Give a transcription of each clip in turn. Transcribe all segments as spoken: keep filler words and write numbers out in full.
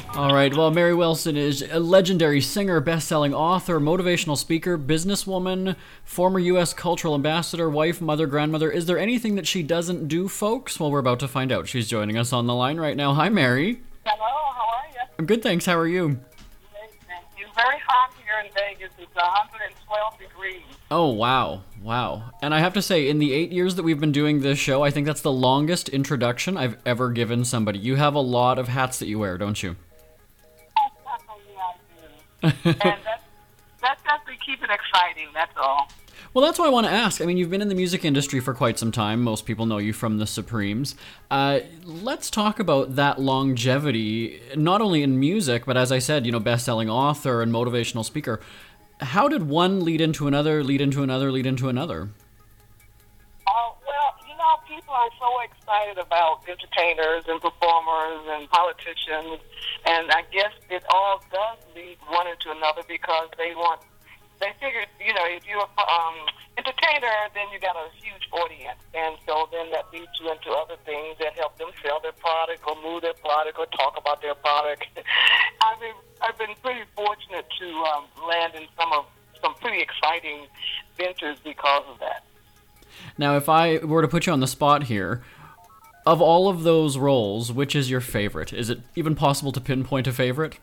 All right. Well, Mary Wilson is a legendary singer, best-selling author, motivational speaker, businesswoman, former U S cultural ambassador, wife, mother, grandmother. Is there anything that she doesn't do, folks? Well, we're about to find out. She's joining us on the line right now. Hi, Mary. Hello, how are you? I'm good, thanks. How are you? It's very hot here in Vegas. It's one hundred twelve degrees. Oh, wow. Wow. And I have to say, in the eight years that we've been doing this show, I think that's the longest introduction I've ever given somebody. You have a lot of hats that you wear, don't you? And that's, that's just to keep it exciting, that's all. Well, that's what I want to ask. I mean, you've been in the music industry for quite some time. Most people know you from the Supremes. Uh, let's talk about that longevity, not only in music, but as I said, you know, best-selling author and motivational speaker. How did one lead into another, lead into another, lead into another? Uh, well, you know, people are so excited about entertainers and performers and politicians, and I guess it all does lead one into another because they want, they figure, you know, if you're an um, entertainer, then you got a huge audience, and so then that leads you into other things that help them sell their product or move their product or talk about their product. I've been, I've been pretty fortunate to um, land in some of some pretty exciting ventures because of that. Now, if I were to put you on the spot here, of all of those roles, which is your favorite? Is it even possible to pinpoint a favorite?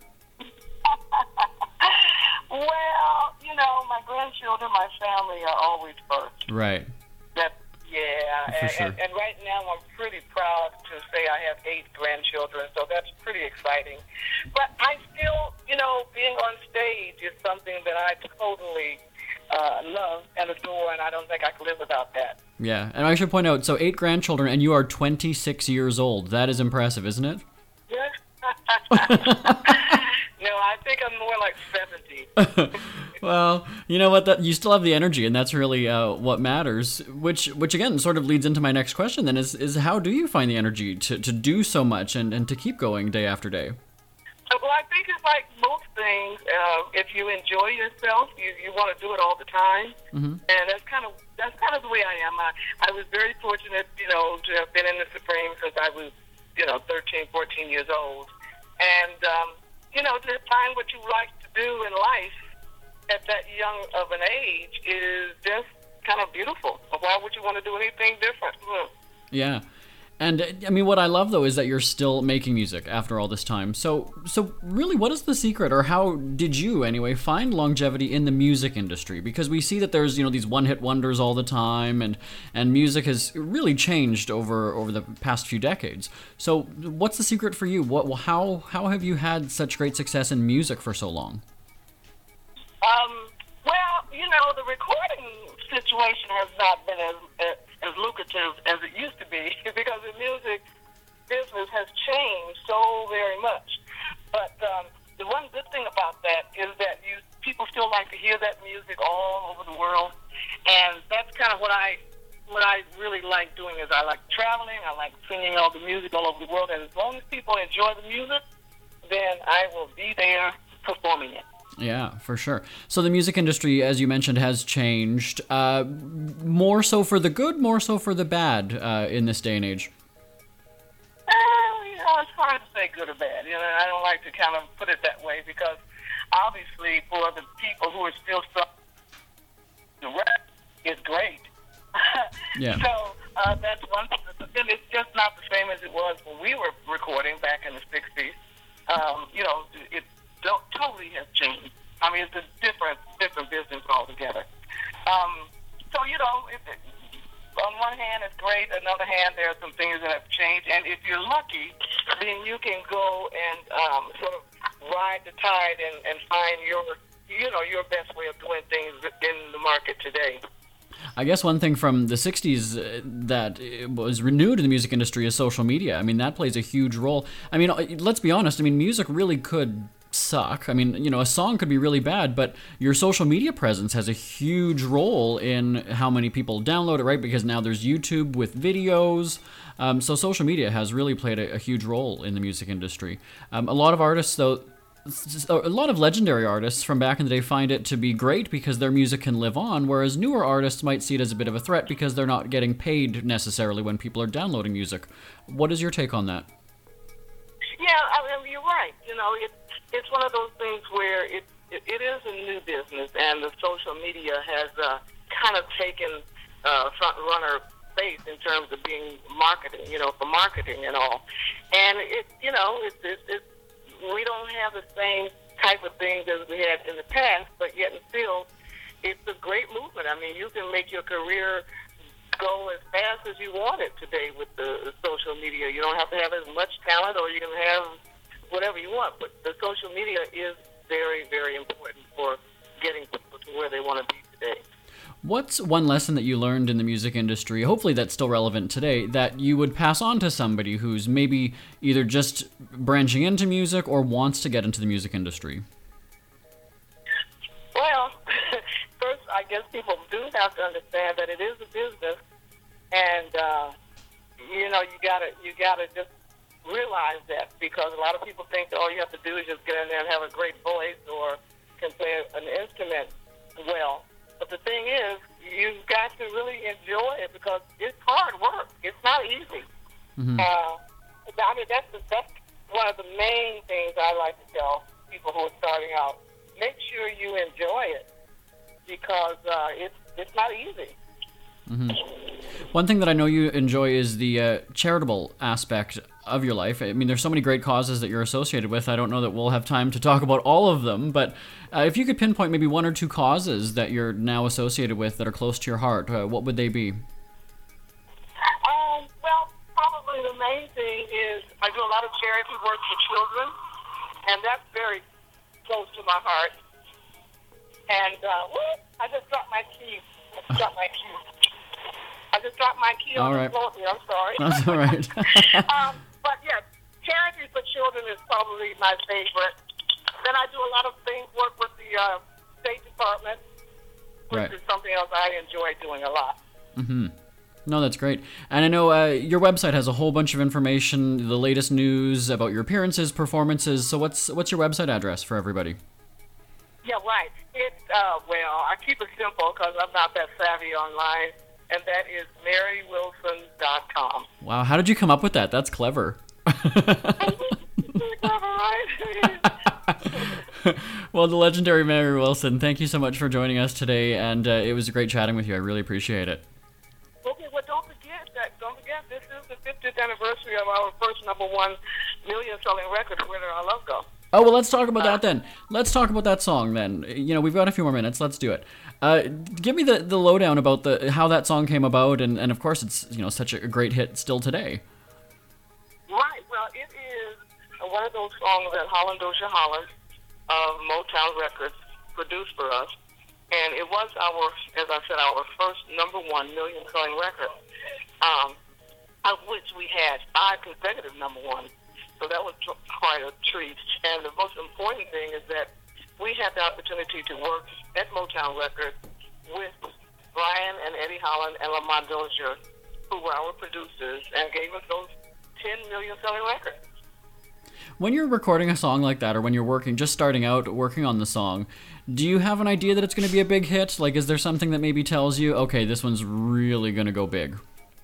Well, you know, my grandchildren, my family are always first. Right. That, yeah, For and, sure. and, and right now I'm pretty proud to say I have eight grandchildren, so that's pretty exciting. But I still, you know, being on stage is something that I totally uh, love and adore, and I don't think I could live without that. Yeah, and I should point out, so eight grandchildren, and you are twenty-six years old. That is impressive, isn't it? Yeah. No, I think I'm more like seventy. Well, you know what? That you still have the energy, and that's really uh, what matters. Which, which again, sort of leads into my next question. Then is is how do you find the energy to, to do so much and, and to keep going day after day? Well, I think it's like most things. Uh, if you enjoy yourself, you, you want to do it all the time, Mm-hmm. and that's kind of that's kind of the way I am. I, I was very fortunate, you know, to have been in the Supreme since I was, you know, thirteen, fourteen years old, and um, you know, to find what you like to do in life at that young of an age is just kind of beautiful. Why would you want to do anything different? Hmm. Yeah. And uh, I mean, what I love though is that you're still making music after all this time. So, so really, what is the secret, or how did you anyway find longevity in the music industry? Because we see that there's, you know, these one-hit wonders all the time, and and music has really changed over over the past few decades. So, what's the secret for you? What, how how have you had such great success in music for so long? Um, well, you know, the recording situation has not been as, as as lucrative as it used to be because the music business has changed so very much. But um, the one good thing about that is that you people still like to hear that music all over the world, and that's kind of what I what I really like doing. Is I like traveling, I like singing all the music all over the world, and as long as people enjoy the music, then I will be there performing it. Yeah, for sure. So the music industry, as you mentioned, has changed. Uh, more so for the good, more so for the bad uh, in this day and age. Well, you know, it's hard to say good or bad. You know, I don't like to kind of put it that way because obviously for the people who are still stuck, the rap is great. Yeah. So uh, that's one thing. But then it's just not the same as it was when we were recording back in the sixties. Um, you know, it don't, totally has changed. I mean, it's a different, different business altogether. Um, so, you know, it, it, on one hand, it's great. On the other hand, there are some things that have changed. And if you're lucky, then you can go and um, sort of ride the tide and, and find your, you know, your best way of doing things in the market today. I guess one thing from the sixties that was renewed in the music industry is social media. I mean, that plays a huge role. I mean, let's be honest. I mean, music really could suck. I mean, you know, a song could be really bad, but your social media presence has a huge role in how many people download it, right? Because now there's YouTube with videos. Um, so social media has really played a, a huge role in the music industry. Um, a lot of artists, though, a lot of legendary artists from back in the day find it to be great because their music can live on, whereas newer artists might see it as a bit of a threat because they're not getting paid necessarily when people are downloading music. What is your take on that? Yeah, I mean, you're right. You know, it, it's one of those things where it, it, it is a new business, and the social media has uh, kind of taken uh, front runner space in terms of being marketing, you know, for marketing and all. And it, you know, it's, it's, it's we don't have the same type of things as we had in the past, but yet and still, it's a great movement. I mean, you can make your career go as fast as you want it today with the social media. You don't have to have as much talent, or you can have whatever you want. But the social media is very, very important for getting people to where they want to be today. What's one lesson that you learned in the music industry, hopefully that's still relevant today, that you would pass on to somebody who's maybe either just branching into music or wants to get into the music industry? Well, first, I guess people do have to understand that it is a business, and uh, you know, you gotta you gotta just realize that, because a lot of people think that all you have to do is just get in there and have a great voice or can play an instrument well. But the thing is, you've got to really enjoy it, because it's hard work. It's not easy. Mm-hmm. Uh, I mean, that's the, that's one of the main things I like to tell people who are starting out. Make sure you enjoy it, because uh, it's it's not easy. Mm-hmm. One thing that I know you enjoy is the uh, charitable aspect of your life. I mean, there's so many great causes that you're associated with. I don't know that we'll have time to talk about all of them, but uh, if you could pinpoint maybe one or two causes that you're now associated with that are close to your heart, uh, what would they be? Um, well, probably the main thing is I do a lot of charity work for children, and that's very close to my heart. And uh, whoop, I just dropped my keys. I just dropped my keys. I just dropped my key on right. the floor here. I'm sorry. That's all right. um, but yeah, charity for children is probably my favorite. Then I do a lot of things, work with the uh, State Department, which right. is something else I enjoy doing a lot. Mm-hmm. No, that's great. And I know uh, your website has a whole bunch of information, the latest news about your appearances, performances. So what's what's your website address for everybody? Yeah, right. It's, uh, well, I keep it simple because I'm not that savvy online, and that is mary wilson dot com. Wow, how did you come up with that? That's clever. Well, the legendary Mary Wilson, thank you so much for joining us today, and uh, it was great chatting with you. I really appreciate it. Okay, well, don't forget that. Don't forget, this is the fiftieth anniversary of our first number one million-selling record, "Where Did Our Love Go?" Oh, well, let's talk about that then. Let's talk about that song then. You know, we've got a few more minutes. Let's do it. Uh, give me the, the lowdown about the how that song came about, and, and of course it's, you know, such a great hit still today. Right. Well, it is one of those songs that Holland Dozier Holland of Motown Records produced for us, and it was our, as I said, our first number one million-selling record, um, of which we had five consecutive number ones. So that was quite a treat. And the most important thing is that we had the opportunity to work at Motown Records with Brian and Eddie Holland and Lamont Dozier, who were our producers, and gave us those ten million selling records. When you're recording a song like that, or when you're working, just starting out, working on the song, do you have an idea that it's going to be a big hit? Like, is there something that maybe tells you, okay, this one's really going to go big?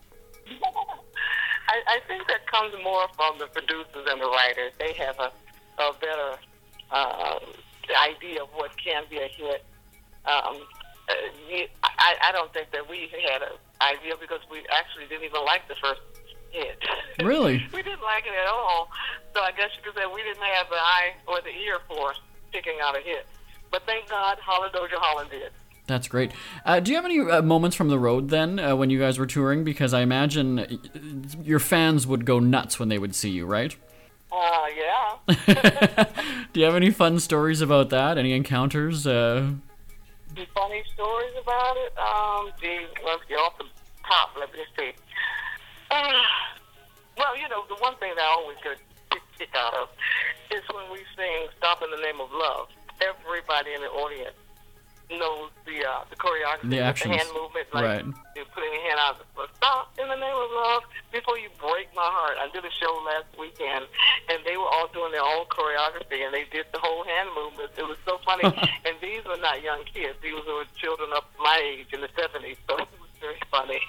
I, I think that comes more from the producers and the writers. They have a, a better uh, idea of what can be a hit. Um, I, I don't think that we had an idea, because we actually didn't even like the first hit. Really? We didn't like it at all. So I guess you could say we didn't have the eye or the ear for picking out a hit. But thank God Holland Dozier Holland did. That's great. Uh, do you have any uh, moments from the road then, uh, when you guys were touring? Because I imagine your fans would go nuts when they would see you, right? Uh, yeah. Do you have any fun stories about that? Any encounters? Uh... The funny stories about it? Um, gee, let's get off the top. Let me see. Uh, well, you know, the one thing that I always get a kick out of is when we sing "Stop in the Name of Love." Everybody in the audience knows the uh, the choreography, the actions, the hand movement, like right. You're putting your hand out. But stop in the name of love. Before you break my heart, I did a show last weekend, and they were all doing their own choreography, and they did the whole hand movement. It was so funny. And these were not young kids; these were children up my age in the seventies. So it was very funny.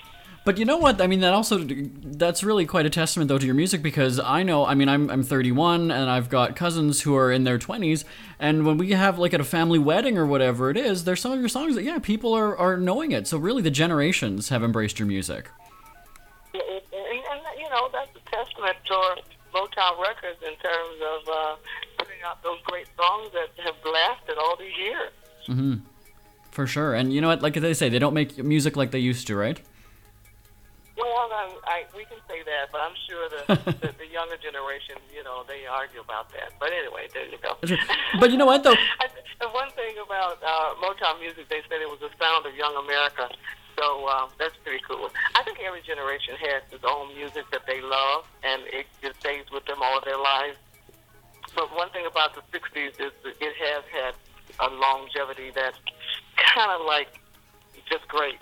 But you know what? I mean, that also, that's really quite a testament, though, to your music, because I know, I mean, I'm I'm thirty-one, and I've got cousins who are in their twenties, and when we have, like, at a family wedding or whatever it is, there's some of your songs that, yeah, people are, are knowing it. So really, the generations have embraced your music. It, it, and, and, you know, that's a testament to Motown Records in terms of uh, putting out those great songs that have lasted all these years. Mm-hmm. For sure. And you know what? Like they say, they don't make music like they used to, right? Well, I, I, we can say that, but I'm sure the, the, the younger generation, you know, they argue about that. But anyway, there you go. But you know what, though? I, the one thing about uh, Motown music, they said it was the sound of young America. So um, that's pretty cool. I think every generation has its own music that they love, and it just stays with them all their lives. But one thing about the sixties is that it has had a longevity that's kind of like just great.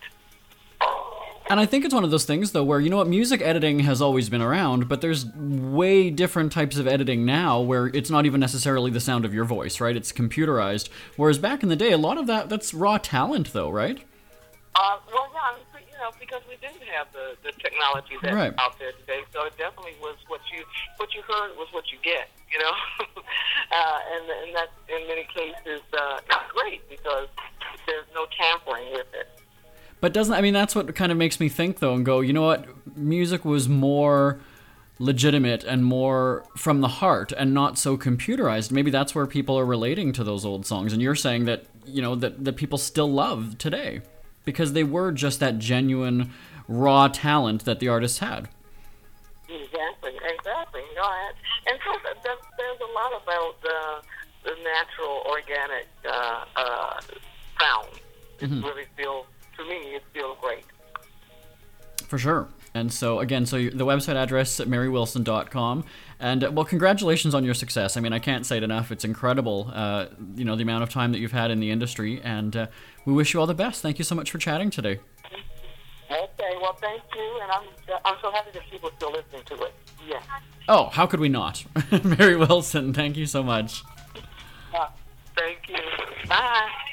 And I think it's one of those things, though, where, you know what, music editing has always been around, but there's way different types of editing now where it's not even necessarily the sound of your voice, right? It's computerized. Whereas back in the day, a lot of that, that's raw talent, though, right? Uh, well, yeah, I mean, you know, because we didn't have the, the technology that's right. out there today, so it definitely was what you what you heard was what you get, you know? uh, and, and that, in many cases, uh, it's great because there's no tampering with it. But doesn't, I mean, that's what kind of makes me think, though, and go, you know what, music was more legitimate and more from the heart and not so computerized. Maybe that's where people are relating to those old songs, and you're saying that, you know, that, that people still love today because they were just that genuine, raw talent that the artists had. Exactly, exactly. You know, and so there's, there's a lot about uh, the natural, organic uh, uh, sound. It mm-hmm. really feels, to me, it feels great. For sure. And so, again, so the website address, mary wilson dot com. And, well, congratulations on your success. I mean, I can't say it enough. It's incredible, uh, you know, the amount of time that you've had in the industry. And uh, we wish you all the best. Thank you so much for chatting today. Okay, well, thank you. And I'm, I'm so happy that people are still listening to it. Yeah. Oh, how could we not? Mary Wilson, thank you so much. Uh, thank you. Bye.